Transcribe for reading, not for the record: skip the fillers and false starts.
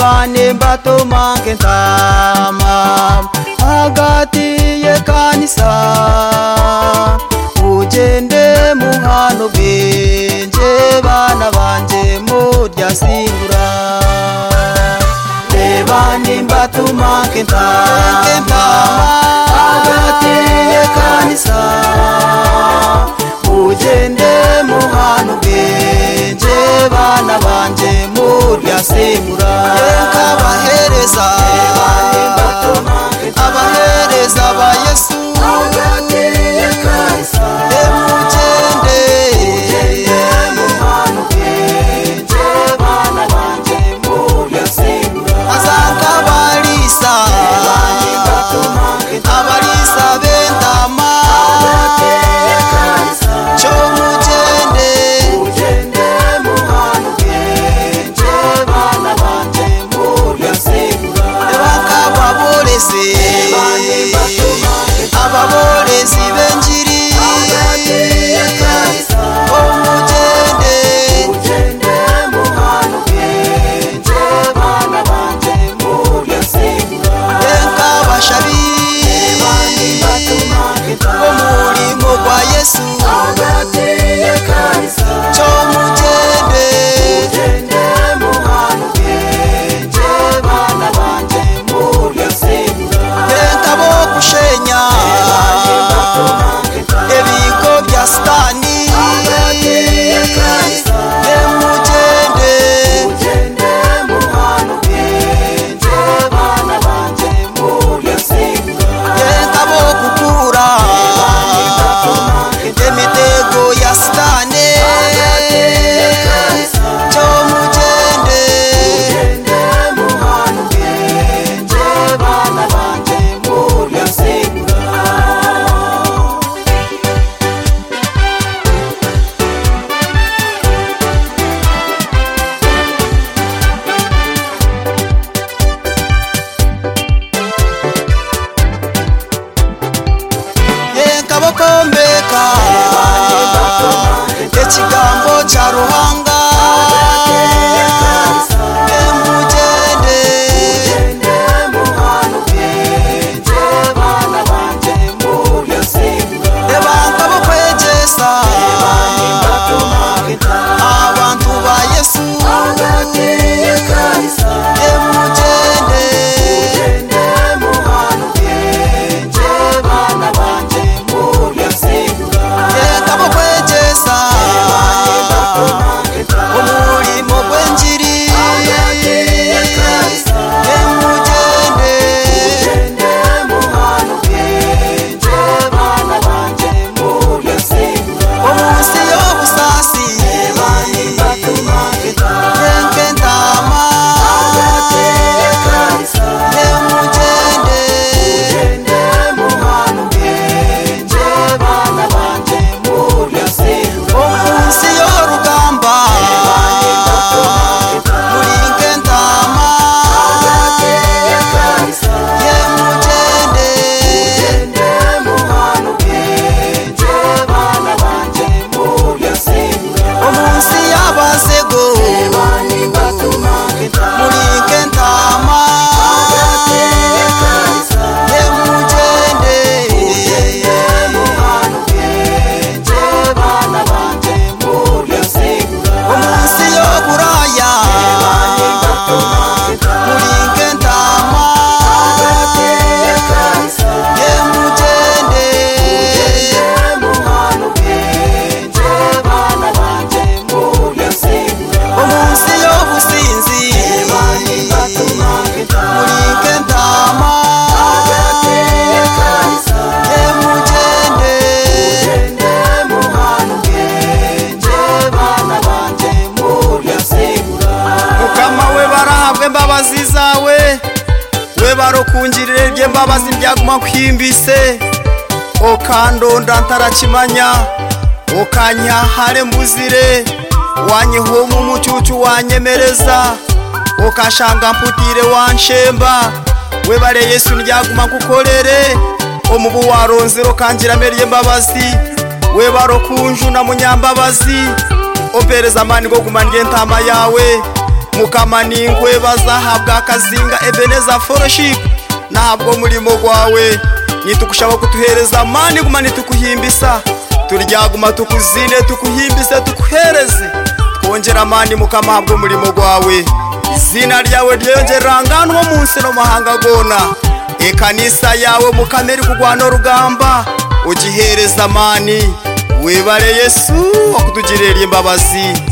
bane mbatuma nk'intama hagati y'ekanisa ugende muhano bwenge bana banje murya singura bane mbatuma nk'intama hagati y'ekanisa ugende muhano bwenge bana banje murya singura abahereza ba Yesu emugende muhano bwenge bana banje murya singura azanga abalisa b'entama cyo mugende muhano bwenge bana banje murya singura ababorezi b'enjiri omugende muhano bwenge bana banje murya singura nk'abashabi b'umurimo gwa Yesu cyo mugende muhano bwenge bana banje murya singura nk'abo kushenya ebigo bya Satani emugende muhano bwenge bana banje murya singura nk'abo gukura emitego ya Satani cyo mugende muhano bwenge bana banje murya singura kabokombeka ekigambo kya Ruhanga emugende muhano bwenge bana banje murya singura ebanka bokwegesa abantu ba Yesu emugende muhano bwenge bana banje murya singura kabokwegesa umurimo gw'enjiri emugende muhano bwenge bana banje murya singura omunsi y'obusasi nk'entama emugende muhano bwenge bana banje murya singura omunsi y'orugamba muri nk'entama emugende muhano bwenge bana banje murya singura omunsi y'abazego muri nk'entama emugende muhano bwenge bana banje murya singura omunsi y'oburaya muri nk'entama emugende muhano bwenge bana banje murya singura omunsi y'obusinzi muri nk'entama emugende muhano bwenge bana banje murya singura mukama we barahabwe imbabazi zawe we barokungirire ry'embabazi byaguma kwimbise okandonda ntarakimanya okanyahare mbuzire wanyihoma umucucu wanyemereza okashanga mputire wanshemba webare Yesu ndyaguma kukolere omubu waronzero kangira merye mbabazi webaro kunju na munyambabazi opereza mani go kumanje ntama yawe mukama ningwe bazahabwa akazinga Ebeneza Fellowship ntabwo murimo gwawe nitukushaba kutuhereza mani guma nitukuhimbisa turyaguma tukuzine tukuhimbise tukuhereze twongera mani mukama habwo murimo gwawe izina ryawe ryongera ngano munsi no mahanga gona ekanisa yawe mukameri kugwana rugamba ugihereza mani webare Yesu wakutugirira imbabazi